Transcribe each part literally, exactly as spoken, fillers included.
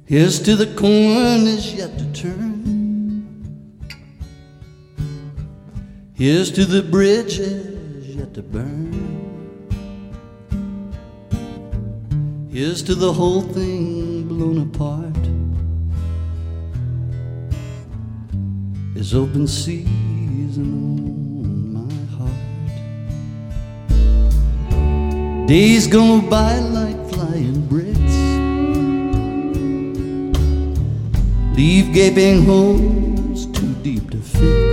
Here's to the corn that's yet to turn. Here's to the bridges yet to burn. Here's to the whole thing blown apart. There's open season on my heart. Days go by like flying bricks, leave gaping holes too deep to fix.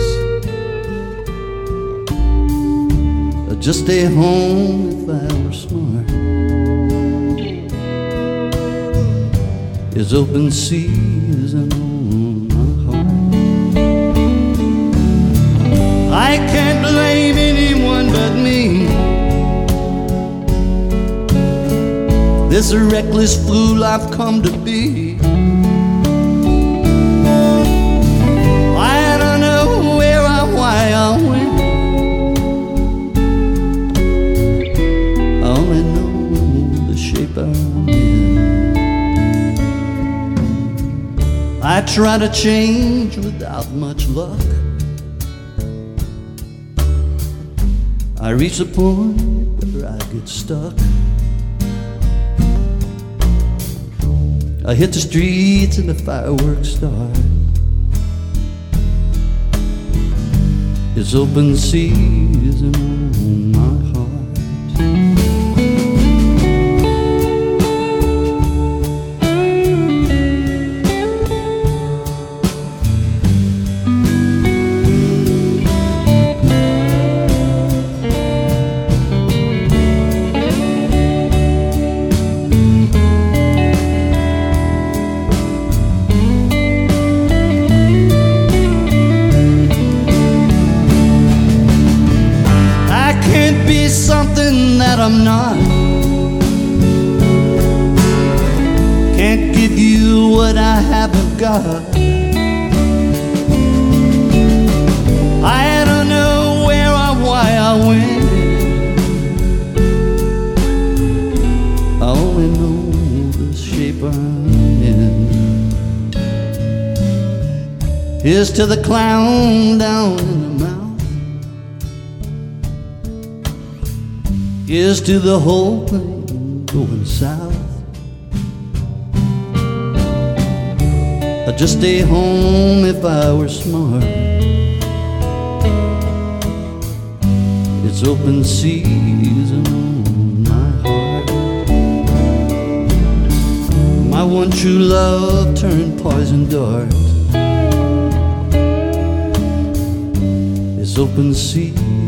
I'd just stay home if I were smart. There's open season on my heart. I can't blame anyone but me. This reckless fool I've come to be. I don't know where or why I went. I only know the shape I'm in. I try to change without much luck. I reach the point where I get stuck. I hit the streets and the fireworks start. It's open season on my heart. Something that I'm not. Can't give you what I haven't got. I don't know where or why I went. I only know the shape I'm in. Here's to the clown down in the mouth. Here's to the whole thing going south. I'd just stay home if I were smart. It's open season on my heart. My one true love turned poison dart. It's open season